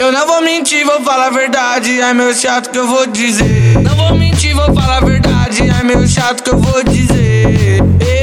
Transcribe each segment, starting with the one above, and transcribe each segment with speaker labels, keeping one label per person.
Speaker 1: Eu não vou mentir, vou falar a verdade, é meu chato que eu vou dizer. Não vou mentir, vou falar a verdade, é meu chato que eu vou dizer.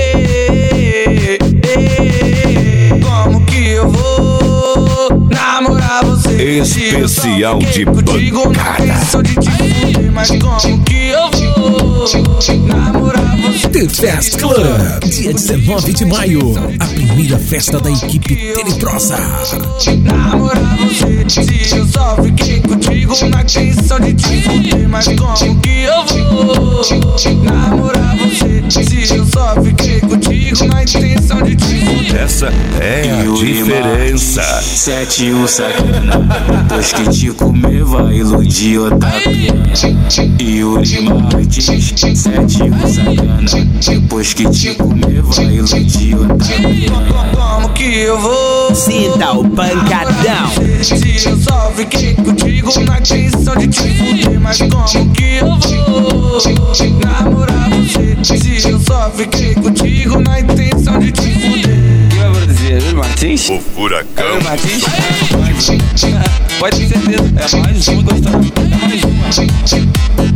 Speaker 1: Como que eu vou namorar você?
Speaker 2: Especial de bancada.
Speaker 1: Sou de te fuder, mas como que eu vou namorar você?
Speaker 3: The Fest Club, dia 19 de maio, a primeira festa da equipe Tenebrosa.
Speaker 1: Namorar você, se eu só fiquei contigo na intenção de te fuder, mas como que eu vou namorar você? Se eu só fiquei contigo na intenção de te fuder.
Speaker 2: Essa é a diferença.
Speaker 4: 7-1 sacana, depois que te comer vai iludir outra piranha. Yuri Martins, 7-1 sacana, depois que te comer vai iludir outra piranha.
Speaker 1: Como que eu vou?
Speaker 3: Sinta o pancadão.
Speaker 1: Se eu só fiquei contigo na intenção de te fuder, mas como que eu vou namorar você? Se eu só fiquei contigo na intenção de te fuder.
Speaker 4: Eu vou dizer, Yuri Martins?
Speaker 2: O furacão.
Speaker 4: Yuri Martins? Pode ter certeza, é mais uma que eu estou. É mais uma.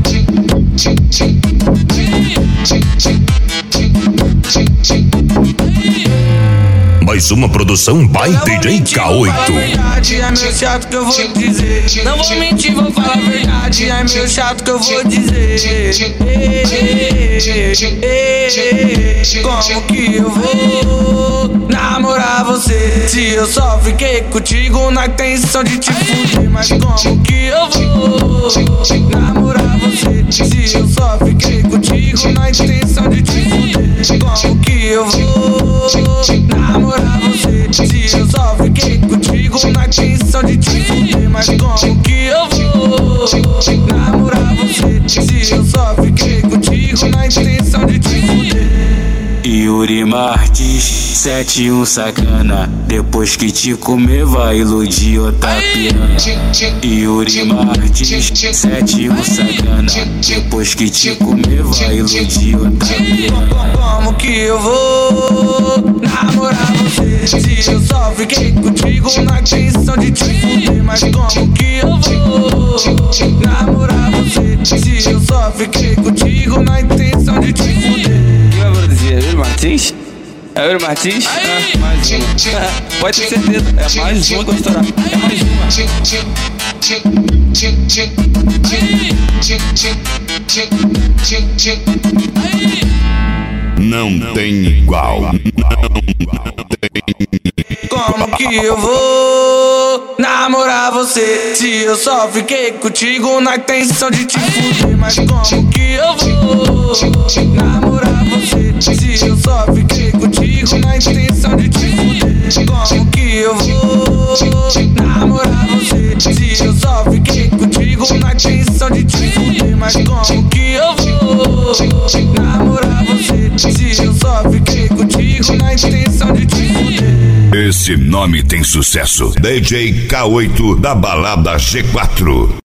Speaker 2: Mais uma produção by DJ K8.
Speaker 1: É meu chato que eu vou dizer. Não vou mentir, vou falar a verdade, é meu chato que eu vou dizer. Como que eu vou namorar você? Se eu só fiquei contigo na intenção de te fuder, mas como que eu vou namorar você? Se eu só fiquei contigo na intenção de te fuder, como que eu vou namorar você? Se eu só fiquei contigo na intenção de te fuder, mas como que eu vou namorar você? Se eu só fiquei contigo na intenção de te fuder.
Speaker 4: Yuri Martins, 7-1 sacana, depois que te comer vai iludir outra piranha. Yuri Martins, 7-1 sacana, depois que te comer vai iludir outra piranha.
Speaker 1: Como que eu vou namorar você? Se eu só fiquei contigo na intenção de te fuder, mas como que eu vou namorar você? Se eu só fiquei contigo na intenção de te fuder.
Speaker 4: Eu vou dizer, Yuri Martins? É Yuri Martins? Mais uma. Pode ter certeza, é mais uma que eu estourar. É mais
Speaker 2: Não tem igual. Não tem.
Speaker 1: Como que eu vou namorar você? Se eu só fiquei contigo na intenção de te fuder, mas como que eu vou namorar você? Se eu só fiquei contigo na intenção de te fuder, como que eu vou namorar você? Se eu só fiquei contigo na intenção de te fuder, mas como que eu vou namorar você? Se eu só fiquei contigo na intenção de te fuder.
Speaker 2: Esse nome tem sucesso. DJ K8 da balada G4.